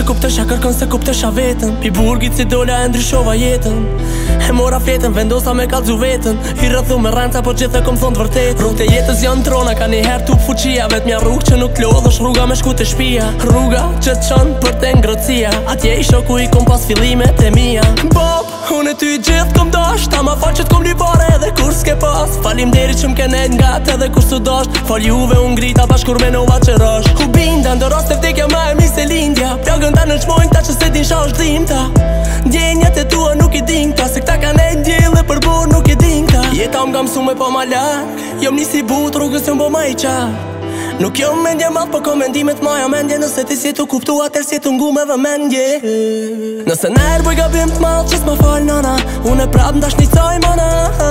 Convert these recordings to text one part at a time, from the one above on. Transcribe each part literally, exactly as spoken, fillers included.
kuptesha kërkon se kuptesha vetën. Pi burgit si dola e ndryshova jetën. E mora fletën, vendosa me kalzu vetën. I rrëthu me rrenca, po gjithë e kom thonë të vërtet. Rrugë të jetës janë trona, ka një herë tup fuqia. Vet mja rrugë që nuk lodhësh, rruga me shku të shpia. Rruga që të qënë për të ngrëcia. Atje i shoku i kom pas fillimet e mia. Bob, unë e ty gjithë kom dash. Ta ma fal që t'kom li pare edhe kur s'ke pas. Falim deri që m'ke nejt nga të edhe kur s'u dash. Fal juve unë grita bashkur me nova që rash. U binda ndo rast e vdekja ma e mi se lindja. Plagën ta në qmojnë ta që se din shash dhimta. Ndjenjat e tua nuk i din ta, se këta ka nejt ndjellë për bur nuk i din ta. Jeta më ga mësu me po ma larg. Jom nisi but rrugës jom bo ma i qark. Nuk jom mendje madh, po ko mendimet maja mendje. Nëse ti si tu kuptu atër si tu ngu me dhe mendje. Nëse nërë bëj gabim t'madh që s'ma fal nana, unë e prap ndash një caj mana.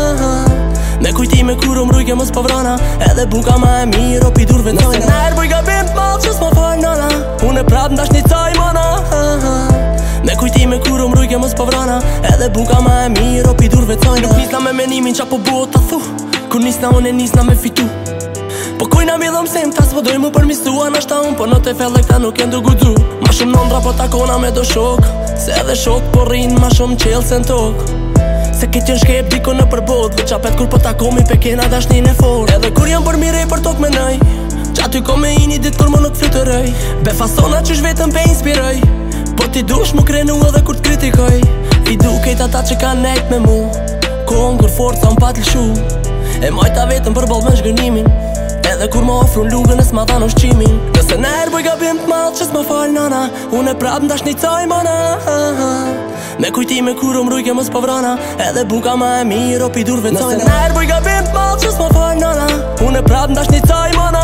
Me kujtime kur um rrujke mos po vrana, edhe buka ma e mirë o pi durve t'ojna. Nëse nërë bëj gabim t'madh që s'ma fal nana, unë e prap ndash një caj mana. Me kujtime kur um rrujke mos po vrana, edhe buka ma e mirë o pi durve t'ojna. Nuk nisna me menimin qa po buot t'a thu, kur nisna unë e nisna me fitu. Po kujna mi dhom sem ta s'po doj mu përmisua. Nashta unë po në te felle këta nuk jen du gudzu. Ma shumë nondra po takona me do shok, se edhe shok po rrin ma shumë qelë se n'tok. Se këtë jën shkep diko në përbot, vë qapet kur po takomi pe kena dashnin e fort. Edhe kur jën për mirej për tok me nëj, qa ty ko me ini dit kur më nuk flytërëj. Be fasona që shvetën pe inspiroj, po ti dush mu krenu edhe kur t'kritikoj. I du kejt ata që ka nejt me mu, kohën kur forca më pat lëshu. E majta vetën për ball me shgënimin, edhe kur ma ofrun lugën e s'ma dhan ushqimin. Nëse nërë bëj gabim t'madh që s'ma fal nana, unë e prap ndash një caj mana. Me kujtime kur um rrujke mos po vrana, edhe buka ma e mirë o pi durve t'ojna. Nëse nërë bëj gabim t'madh që s'ma fal nana, unë e prap ndash një caj mana.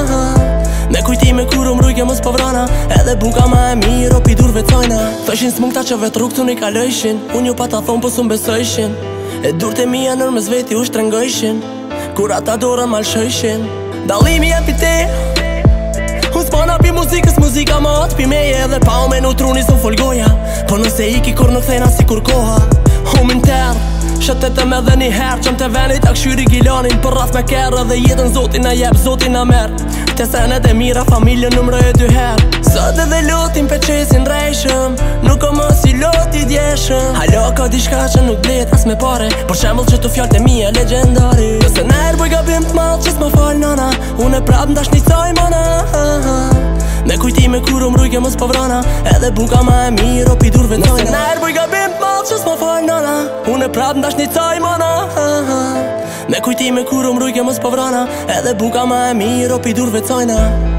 Me kujtime kur um rrujke mos po vrana, edhe buka ma e mirë o pi durve t'ojna. Thëshin s'mung ta që vet rrug t'u një kalojshin, unë ju pa ta thon po s'u mbesojshin. E durte mija nër mes veti u shtrengojshin, kur ata dorën malshojshin. Dalimi e pite, unë s'pana pi muzikës, muzika ma atë pi meje. Edhe pa u menu truni s'u folgoja, po nëse iki kur nuk thena si kur koha. Hum intern, shëtetem edhe një herë, qëm të venit a këshyri gilanin për rrath me kerë. Edhe jetën zotin a jep, zotin a merë, te senet e mira familje nëmrë e dy herë. Sot edhe lotin pe qesin rejshëm, nuk o mos i loti djeshëm. Halo ka dishka që nuk blet as me pare, por shembull që tu fjallët e mija legendari. Nëse nërë bëj gabim t'madh që s'ma fal nana, unë e prap ndash një caj mana. Me kujtime kur um rrujke mos po vrana, edhe buka ma e mirë o pi durve t'ojna. Nëse nërë bëj gabim t'madh që s'ma fal nana, unë e prap ndash një caj mana. Me kujtime kur um rrujke mos po vrana, edhe buka ma e mirë o pi durve t'ojna.